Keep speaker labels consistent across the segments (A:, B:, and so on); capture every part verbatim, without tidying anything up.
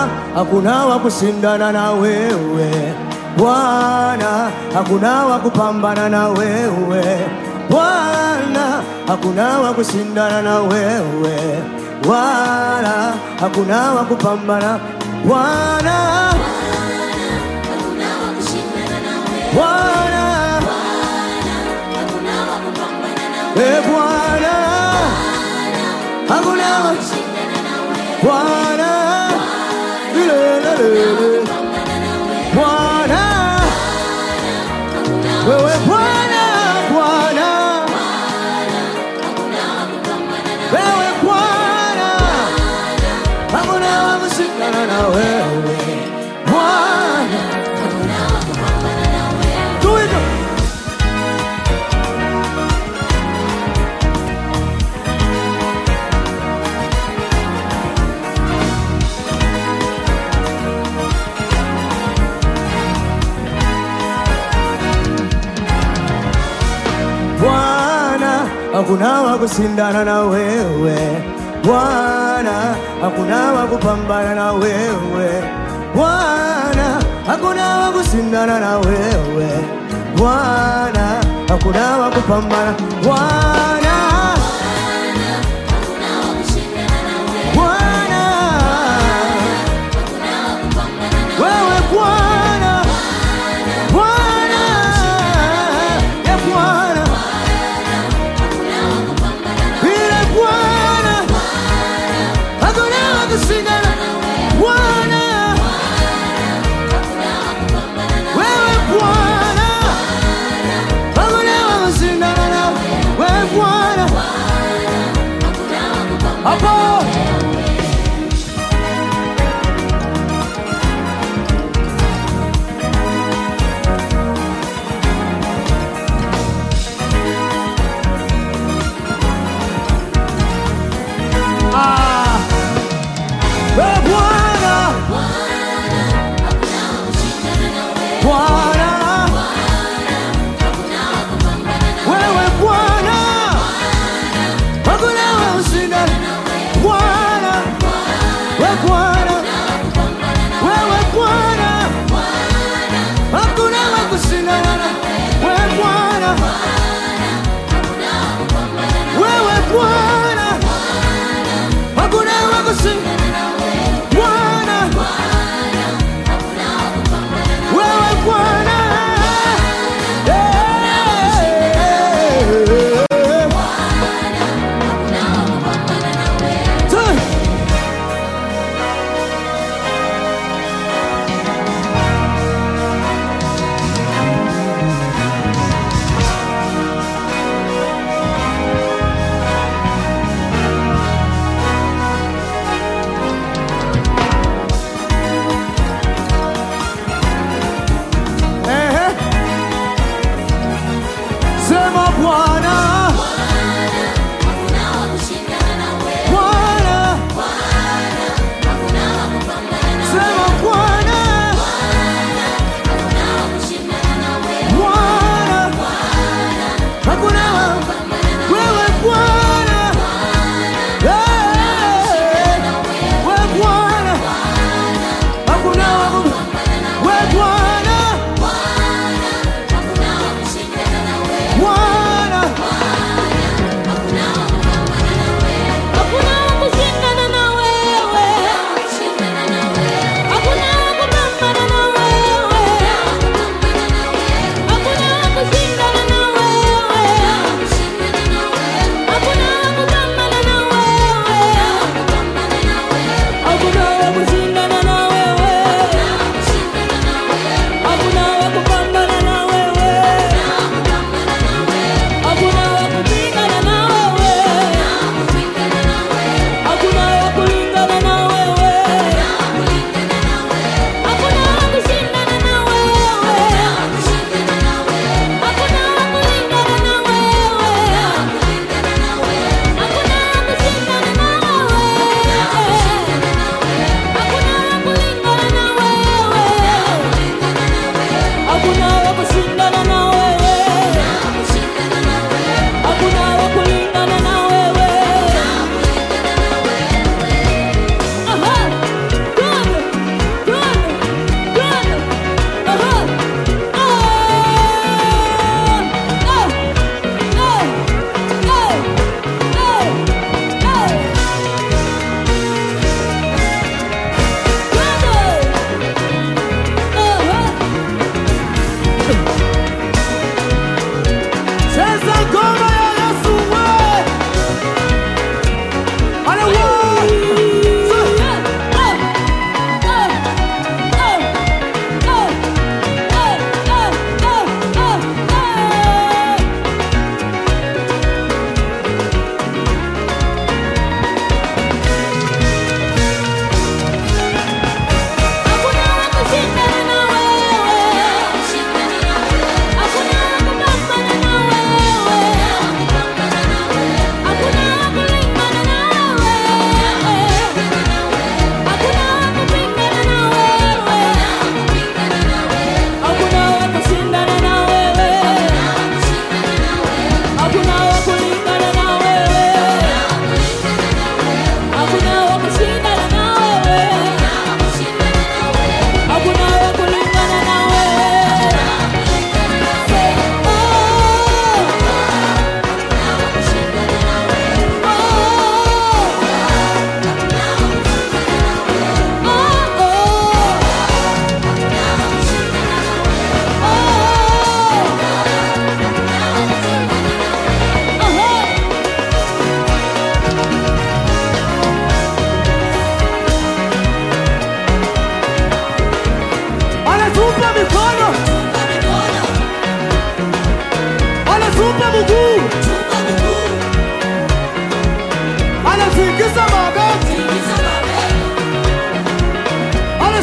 A: hakuna wa kushindana na wewe. Bwana, hakuna wa kupambana na wewe. Bwana, hakuna wa kushindana na wewe. Bwana, hakuna wa kupambana. Bwana,
B: hakuna wa kushindana na wewe.
A: Bwana,
B: hakuna wa kupambana na wewe.
A: eh Bwana, hakuna wa
B: kushindana na wewe.
A: Bwana, lelelele Bwana, wewe Bwana, Bwana, wewe Bwana, hakuna wa kushindana na wewe. Bwana, tuido hakuna wa kushindana na wewe. Bwana, hakuna wa kupambana na wewe. Bwana, hakuna wa kushindana na wewe. Bwana, hakuna wa kupambana. Bwana,
B: hakuna wa kushindana na wewe.
A: Bwana,
B: hakuna wa kupambana na
A: wewe Bwana, Bwana, ya Bwana, vile Bwana, hakuna wa kushindana. Bwana, wewe Bwana, hakuna wa kushindana na wewe.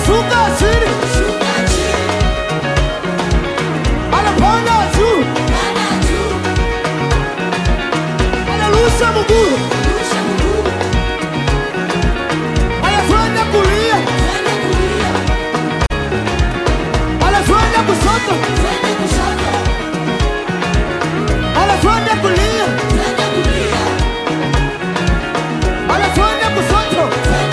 A: anashuka chini, anapanda juu, anarusha mguu, anatwenda kulia, anatwenda kushoto, anatwenda kulia, anatwenda kushoto.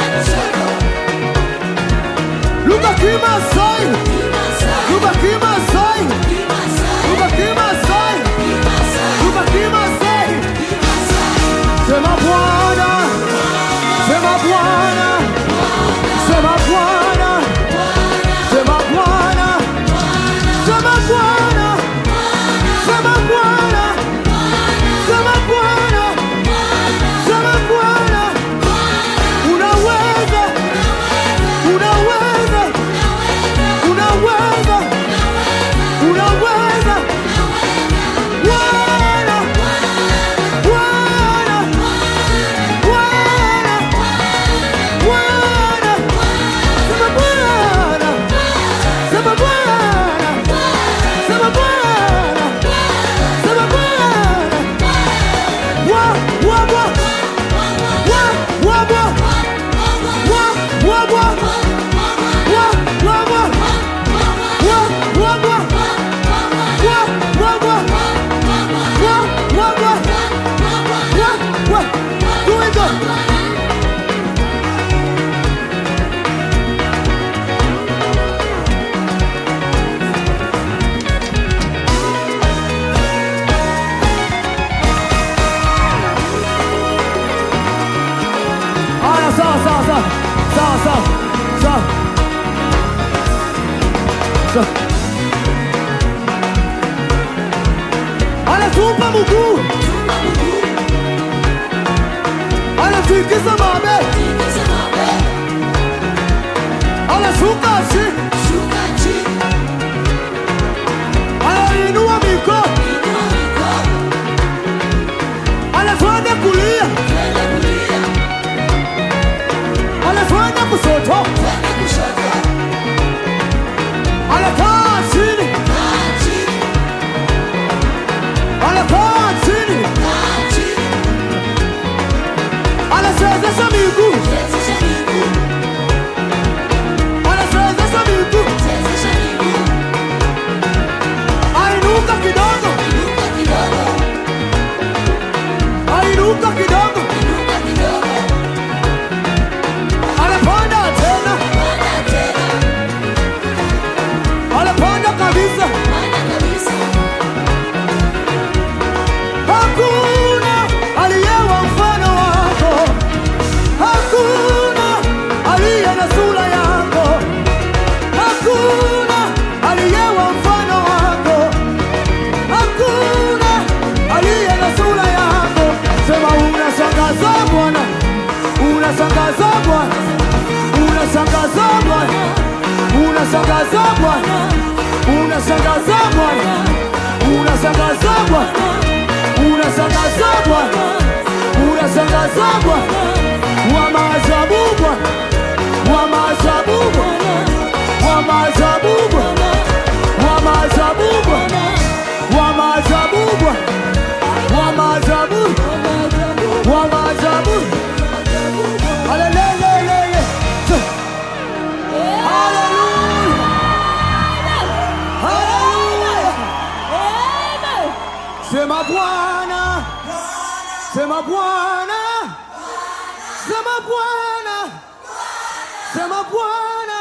A: Look at him outside. Look at him outside. Look at him outside. Look at him outside. Sema Bwana, sema Bwana, sema Bwana, sema Bwana, sema Bwana, sema Bwana, sema Bwana, sema Bwana. Unaweza, unaweza, unaweza, unaweza. Bwana, Bwana, Bwana, Bwana. Sema Bwana, sema Bwana, sema Bwana, sema Bwana. Wa, wa, wa, wa, wa, wa, wa, wa, wa, wa, wa, wa, wa, wa, wa. Sawa sawa sawa sawa sawa sawa sawa. Anatupa mguu, anatikisa mabe, anashuka chini, anainua mikono, anatwenda kulia, anatwenda kushoto, anakaa chini, anakaa chini, anachezesha miguu, anachezesha miguu, ainuka kidogo, ainuka kidogo, anapanda tena, anapanda kabisa. Hakuna aliyewa mfano wako, hakuna aliye na sura yako, hakuna aliyewa mfano wako, hakuna aliye na sura yako. Sema unashangaza Bwana, unashangaza Bwana, unashangaza Bwana, unashangaza Bwana, unashangaza Bwana, unashangaza Bwana, unashangaza Bwana, unashangaza Bwana, wa maajabu Bwana, wa maajabu Bwana, wa maajabu Bwana, wa maajabu Bwana, wa maajabu Bwana, wa maajabu, wa maajabu. Hallelujah, hallelujah, hallelujah. Sema Bwana, sema Bwana, sema Bwana, sema Bwana.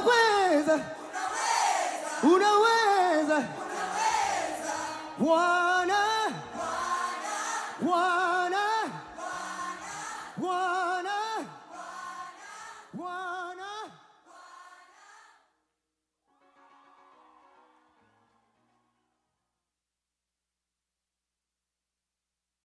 A: Unaweza, unaweza, Bwana.